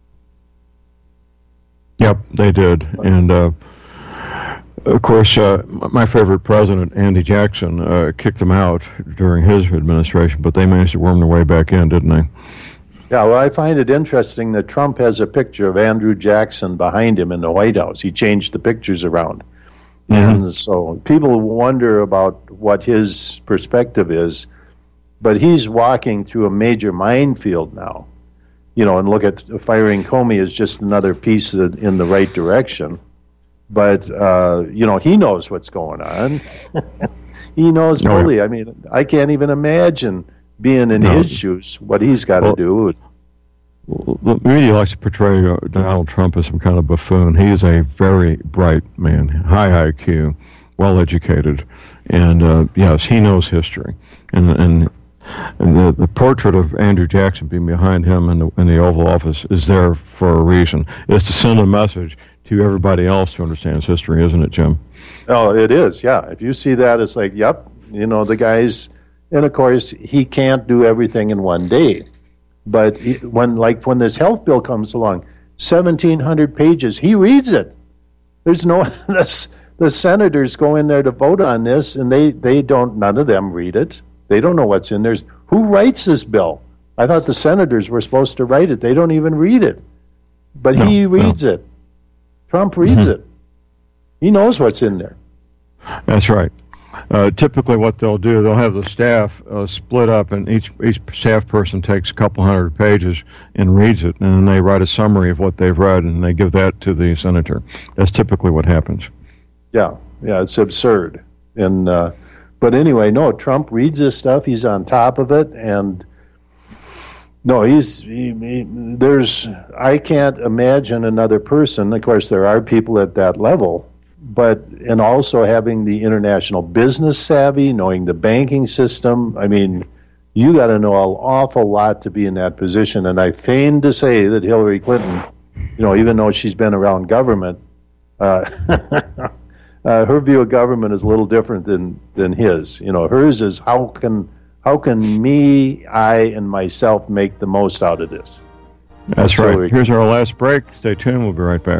Yep, they did. And, of course, my favorite president, Andy Jackson, kicked them out during his administration, but they managed to worm their way back in, didn't they? Yeah, well, I find it interesting that Trump has a picture of Andrew Jackson behind him in the White House. He changed the pictures around. Mm-hmm. And so people wonder about what his perspective is, but he's walking through a major minefield now. And look at firing Comey as just another piece in the right direction. But, he knows what's going on. He knows fully. I mean, I can't even imagine being in his shoes, what he's got to do. The media likes to portray Donald Trump as some kind of buffoon. He is a very bright man, high IQ, well-educated, and, yes, he knows history. And the portrait of Andrew Jackson being behind him in the Oval Office is there for a reason. It's to send a message to everybody else who understands history, isn't it, Jim? Oh, it is, yeah. If you see that, it's like, yep, the guy's, and of course, he can't do everything in one day. But when this health bill comes along, 1,700 pages, he reads it. There's the senators go in there to vote on this, and none of them read it. They don't know what's in there. Who writes this bill? I thought the senators were supposed to write it. They don't even read it. But he reads it. Trump reads it. He knows what's in there. That's right. Typically what they'll do, they'll have the staff split up, and each staff person takes a couple hundred pages and reads it, and then they write a summary of what they've read, and they give that to the senator. That's typically what happens. Yeah, it's absurd. And but anyway, no, Trump reads this stuff. He's on top of it, and no, there's. I can't imagine another person. Of course, there are people at that level, and also having the international business savvy, knowing the banking system. I mean, you got to know an awful lot to be in that position. And I feign to say that Hillary Clinton, even though she's been around government, her view of government is a little different than his. Hers is how can me, I, and myself make the most out of this? That's right. Here's our last break. Stay tuned. We'll be right back.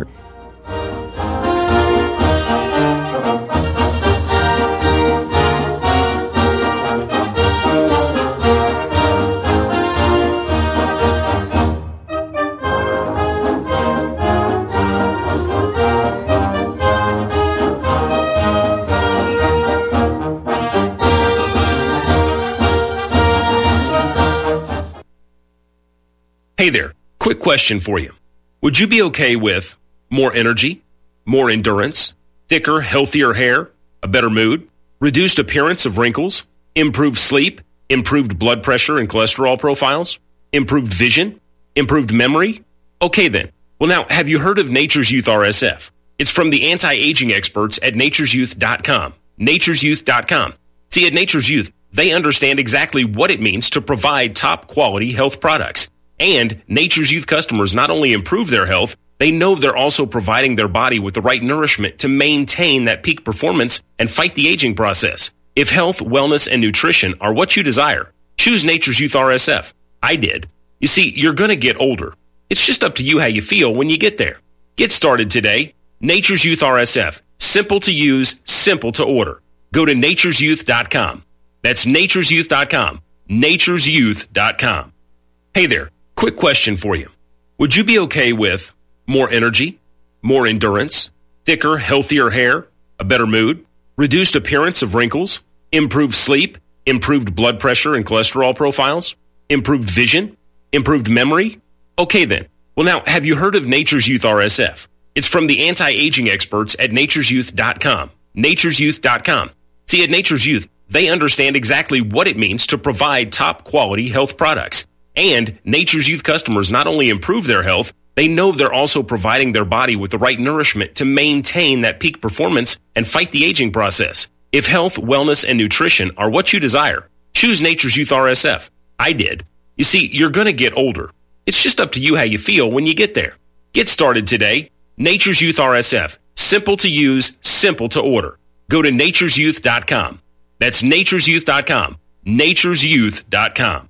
Hey there, quick question for you. Would you be okay with more energy, more endurance, thicker, healthier hair, a better mood, reduced appearance of wrinkles, improved sleep, improved blood pressure and cholesterol profiles, improved vision, improved memory? Okay then. Well now, have you heard of Nature's Youth RSF? It's from the anti-aging experts at nature'syouth.com. Nature'syouth.com. See, at Nature's Youth, they understand exactly what it means to provide top quality health products. And Nature's Youth customers not only improve their health, they know they're also providing their body with the right nourishment to maintain that peak performance and fight the aging process. If health, wellness, and nutrition are what you desire, choose Nature's Youth RSF. I did. You see, you're going to get older. It's just up to you how you feel when you get there. Get started today. Nature's Youth RSF. Simple to use, simple to order. Go to nature'syouth.com. That's nature'syouth.com. nature'syouth.com. Hey there. Quick question for you. Would you be okay with more energy, more endurance, thicker, healthier hair, a better mood, reduced appearance of wrinkles, improved sleep, improved blood pressure and cholesterol profiles, improved vision, improved memory? Okay then. Well now, have you heard of Nature's Youth RSF? It's from the anti-aging experts at nature'syouth.com. Nature'syouth.com. See, at Nature's Youth, they understand exactly what it means to provide top quality health products. And Nature's Youth customers not only improve their health, they know they're also providing their body with the right nourishment to maintain that peak performance and fight the aging process. If health, wellness, and nutrition are what you desire, choose Nature's Youth RSF. I did. You see, you're going to get older. It's just up to you how you feel when you get there. Get started today. Nature's Youth RSF. Simple to use, simple to order. Go to nature'syouth.com. That's nature'syouth.com. nature'syouth.com.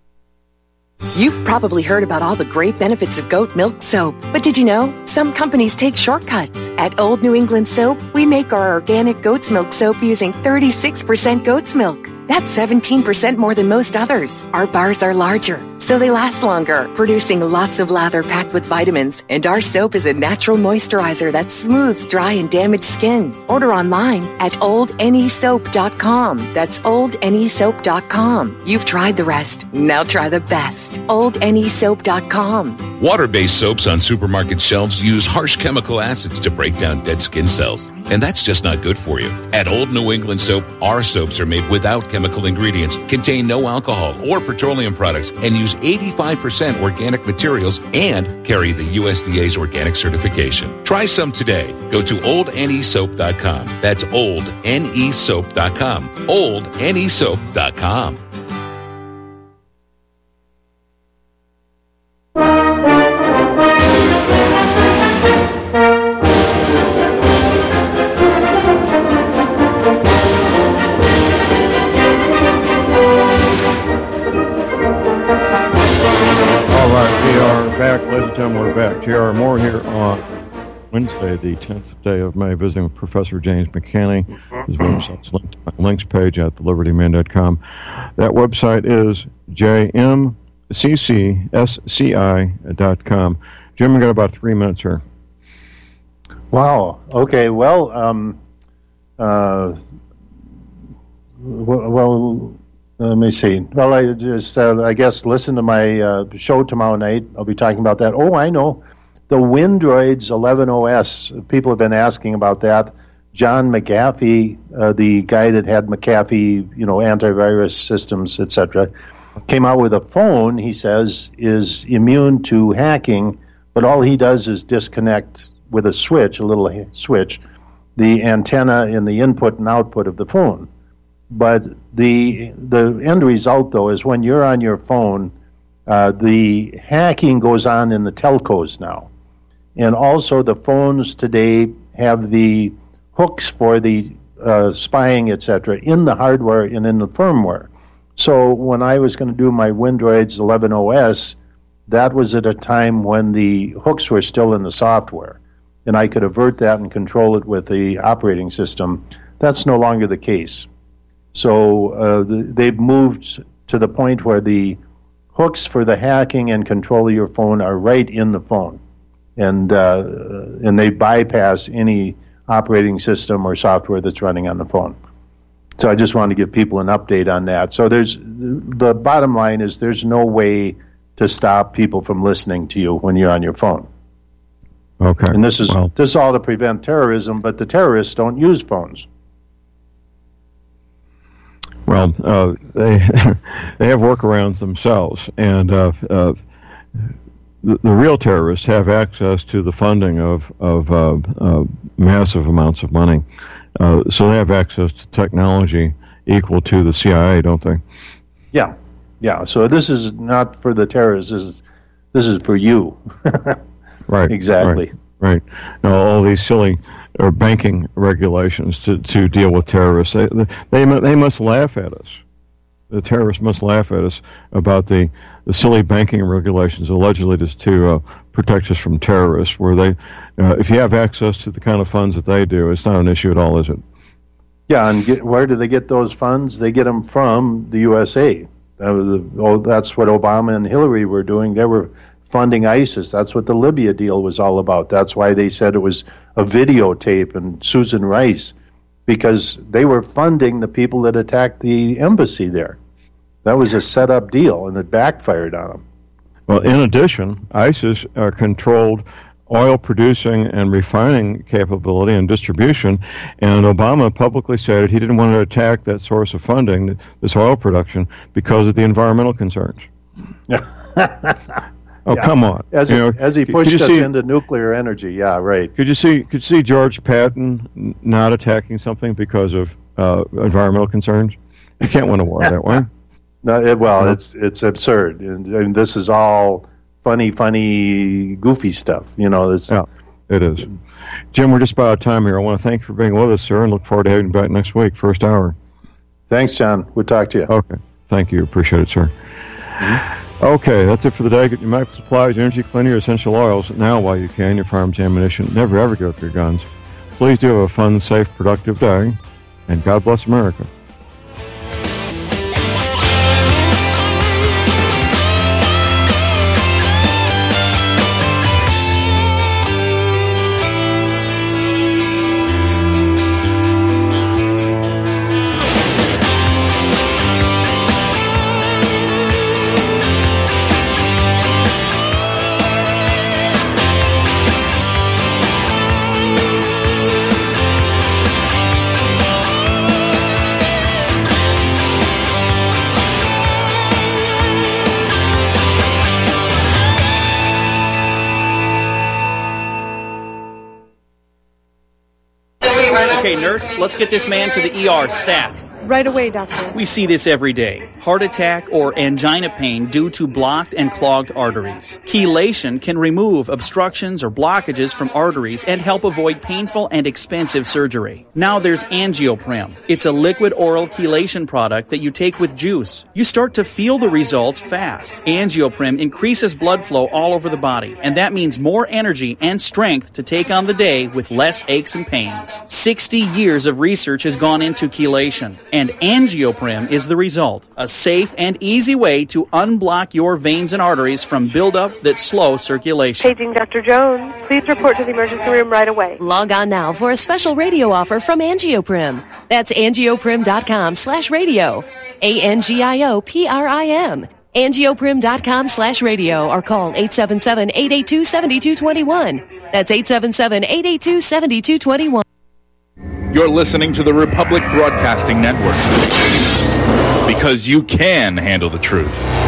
You've probably heard about all the great benefits of goat milk soap, but did you know some companies take shortcuts? At Old New England Soap, we make our organic goat's milk soap using 36% goat's milk. That's 17% more than most others. Our bars are larger, so they last longer, producing lots of lather packed with vitamins. And our soap is a natural moisturizer that smooths dry and damaged skin. Order online at oldnesoap.com. That's oldnesoap.com. You've tried the rest. Now try the best. oldnesoap.com. Water-based soaps on supermarket shelves use harsh chemical acids to break down dead skin cells. And that's just not good for you. At Old New England Soap, our soaps are made without chemical ingredients, contain no alcohol or petroleum products, and use 85% organic materials and carry the USDA's organic certification. Try some today. Go to oldnesoap.com. That's oldnesoap.com. oldnesoap.com. We're back. J.R. Moore here on Wednesday, the 10th day of May, visiting with Professor James McCanney. His website's linked to my links page at thelibertyman.com. That website is jmccsci.com. Jim, we got about 3 minutes here. Wow. Okay. Well, Well, let me see. Well, I just, I guess, listen to my show tomorrow night. I'll be talking about that. Oh, I know. The Windroids 11OS. People have been asking about that. John McAfee, the guy that had McAfee, antivirus systems, etc., came out with a phone, he says, is immune to hacking, but all he does is disconnect with a switch, a little switch, the antenna in the input and output of the phone. But the end result, though, is when you're on your phone, the hacking goes on in the telcos now. And also the phones today have the hooks for the spying, etc., in the hardware and in the firmware. So when I was going to do my Windroids 11OS, that was at a time when the hooks were still in the software, and I could avert that and control it with the operating system. That's no longer the case. So they've moved to the point where the hooks for the hacking and control of your phone are right in the phone, and they bypass any operating system or software that's running on the phone. So I just wanted to give people an update on that. So the bottom line is there's no way to stop people from listening to you when you're on your phone. Okay. And this is all to prevent terrorism, but the terrorists don't use phones. Well, they have workarounds themselves, and the real terrorists have access to the funding of massive amounts of money. So they have access to technology equal to the CIA, don't they? Yeah. So this is not for the terrorists. This is for you. Right. Exactly. Right. Now, all these silly banking regulations to deal with terrorists, they must laugh at us. The terrorists must laugh at us about the silly banking regulations allegedly just to protect us from terrorists, where they, if you have access to the kind of funds that they do, it's not an issue at all, is it? Yeah, and where do they get those funds? They get them from the USA. That's what Obama and Hillary were doing. They were funding ISIS. That's what the Libya deal was all about. That's why they said it was a videotape and Susan Rice, because they were funding the people that attacked the embassy there. That was a set-up deal, and it backfired on them. Well, in addition, ISIS controlled oil producing and refining capability and distribution, and Obama publicly stated he didn't want to attack that source of funding, this oil production, because of the environmental concerns. Come on! As he pushed us into nuclear energy, yeah, right. Could you see George Patton not attacking something because of environmental concerns? You can't win a war that way. No, it's absurd, and this is all funny, goofy stuff. Yeah, it is. Jim, we're just about out of time here. I want to thank you for being with us, sir, and look forward to having you back next week, first hour. Thanks, John. We'll talk to you. Okay. Thank you. Appreciate it, sir. Mm-hmm. Okay, that's it for the day. Get your medical supplies, energy, cleaner, essential oils now while you can. Your firearms, ammunition. Never, ever give up your guns. Please do have a fun, safe, productive day, and God bless America. Okay, nurse, let's get this man to the ER, stat. Right away, doctor. We see this every day. Heart attack or angina pain due to blocked and clogged arteries. Chelation can remove obstructions or blockages from arteries and help avoid painful and expensive surgery. Now there's Angioprim. It's a liquid oral chelation product that you take with juice. You start to feel the results fast. Angioprim increases blood flow all over the body, and that means more energy and strength to take on the day with less aches and pains. 60 years of research has gone into chelation. And Angioprim is the result. A safe and easy way to unblock your veins and arteries from buildup that slow circulation. Paging Dr. Jones. Please report to the emergency room right away. Log on now for a special radio offer from Angioprim. That's angioprim.com/radio. ANGIOPRIM. Angioprim.com/radio or call 877-882-7221. That's 877-882-7221. You're listening to the Republic Broadcasting Network. Because you can handle the truth.